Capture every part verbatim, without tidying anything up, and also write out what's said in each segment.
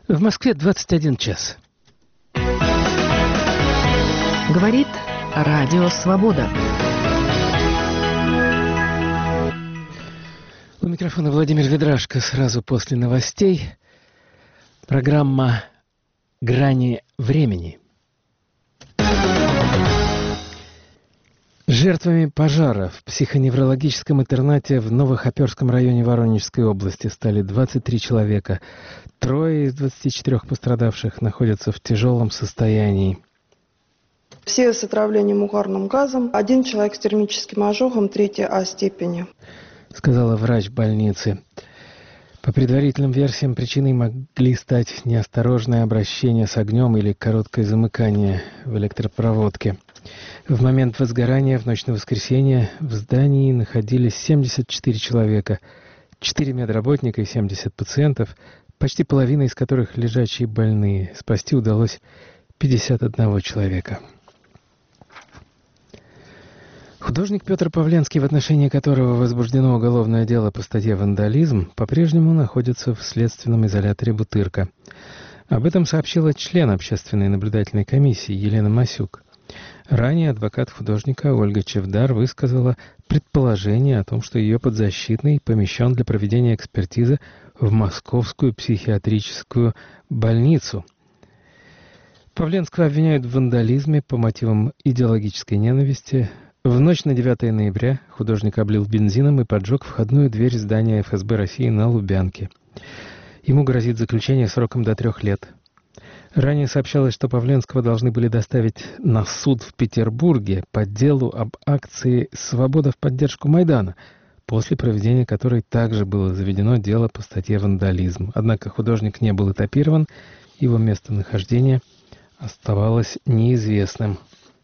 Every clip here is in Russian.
В Москве двадцать один час. Говорит Радио Свобода. У микрофона Владимир Ведрашко. Сразу после новостей программа «Грани времени». Жертвами пожара в психоневрологическом интернате в Новохоперском районе Воронежской области стали двадцать три человека. Трое из двадцати четырёх пострадавших находятся в тяжелом состоянии. Все с отравлением угарным газом, один человек с термическим ожогом третьей А степени, сказала врач больницы. По предварительным версиям, причиной могли стать неосторожное обращение с огнем или короткое замыкание в электропроводке. В момент возгорания в ночь на воскресенье в здании находились семьдесят четыре человека, четыре медработника и семьдесят пациентов, почти половина из которых лежачие больные. Спасти удалось пятьдесят одного человека. Художник Петр Павленский, в отношении которого возбуждено уголовное дело по статье «Вандализм», по-прежнему находится в следственном изоляторе «Бутырка». Об этом сообщила член общественной наблюдательной комиссии Елена Масюк. Ранее адвокат художника Ольга Чевдар высказала предположение о том, что ее подзащитный помещен для проведения экспертизы в Московскую психиатрическую больницу. Павленского обвиняют в вандализме по мотивам идеологической ненависти. В ночь на девятое ноября художник облил бензином и поджег входную дверь здания эф эс бэ России на Лубянке. Ему грозит заключение сроком до трех лет. Ранее сообщалось, что Павленского должны были доставить на суд в Петербурге по делу об акции «Свобода в поддержку Майдана», после проведения которой также было заведено дело по статье «Вандализм». Однако художник не был этапирован, его местонахождение оставалось неизвестным.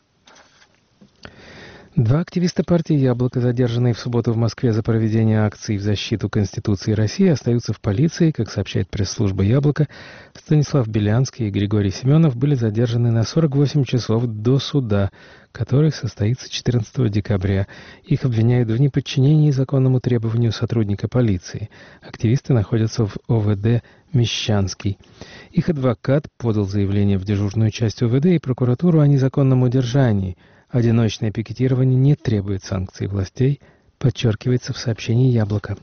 Два активиста партии «Яблоко», задержанные в субботу в Москве за проведение акций в защиту Конституции России, остаются в полиции. Как сообщает пресс-служба «Яблоко», Станислав Белянский и Григорий Семенов были задержаны на сорок восемь часов до суда, который состоится четырнадцатого декабря. Их обвиняют в неподчинении законному требованию сотрудника полиции. Активисты находятся в о вэ дэ «Мещанский». Их адвокат подал заявление в дежурную часть о вэ дэ и прокуратуру о незаконном удержании. Одиночное пикетирование не требует санкций властей, подчеркивается в сообщении «Яблоко».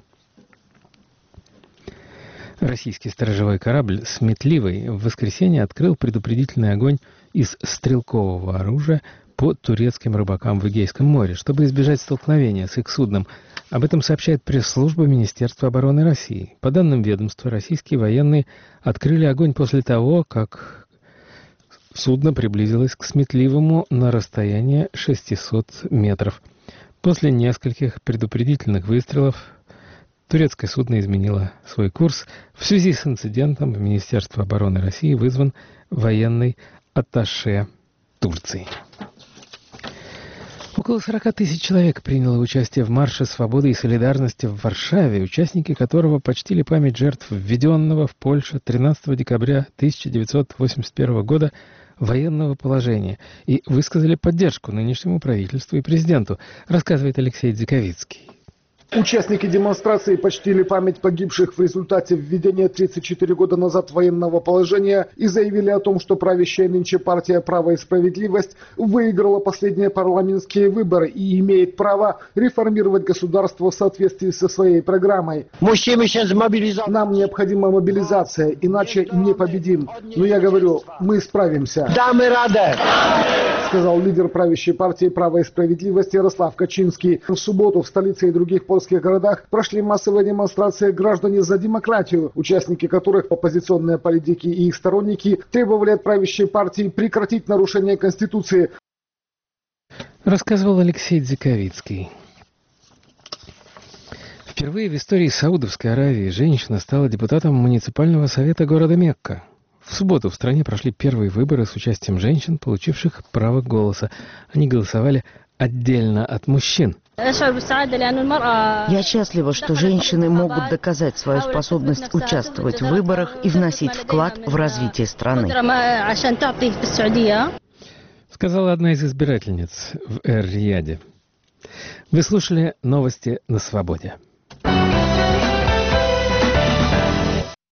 Российский сторожевой корабль «Сметливый» в воскресенье открыл предупредительный огонь из стрелкового оружия по турецким рыбакам в Эгейском море, чтобы избежать столкновения с их судном. Об этом сообщает пресс-служба Министерства обороны России. По данным ведомства, российские военные открыли огонь после того, как судно приблизилось к Сметливому на расстояние шестьсот метров. После нескольких предупредительных выстрелов турецкое судно изменило свой курс. В связи с инцидентом в Министерство обороны России вызван военный атташе Турции. Около сорока тысяч человек приняло участие в марше свободы и солидарности в Варшаве, участники которого почтили память жертв введенного в Польше тринадцатого декабря тысяча девятьсот восемьдесят первого года военного положения и высказали поддержку нынешнему правительству и президенту, рассказывает Алексей Дзиковицкий. Участники демонстрации почтили память погибших в результате введения тридцать четыре года назад военного положения и заявили о том, что правящая нынче партия «Право и справедливость» выиграла последние парламентские выборы и имеет право реформировать государство в соответствии со своей программой. Нам необходима мобилизация, иначе не победим. Но я говорю, мы справимся. Да, мы рады! Сказал лидер правящей партии «Право и справедливость» Ярослав Качинский. В субботу в столице и других польских городах прошли массовые демонстрации «Граждане за демократию», участники которых, оппозиционные политики и их сторонники, требовали от правящей партии прекратить нарушение Конституции. Рассказывал Алексей Дзиковицкий. Впервые в истории Саудовской Аравии женщина стала депутатом муниципального совета города Мекка. В субботу в стране прошли первые выборы с участием женщин, получивших право голоса. Они голосовали отдельно от мужчин. Я счастлива, что женщины могут доказать свою способность участвовать в выборах и вносить вклад в развитие страны, сказала одна из избирательниц в Эр-Рияде. Вы слушали новости на Свободе.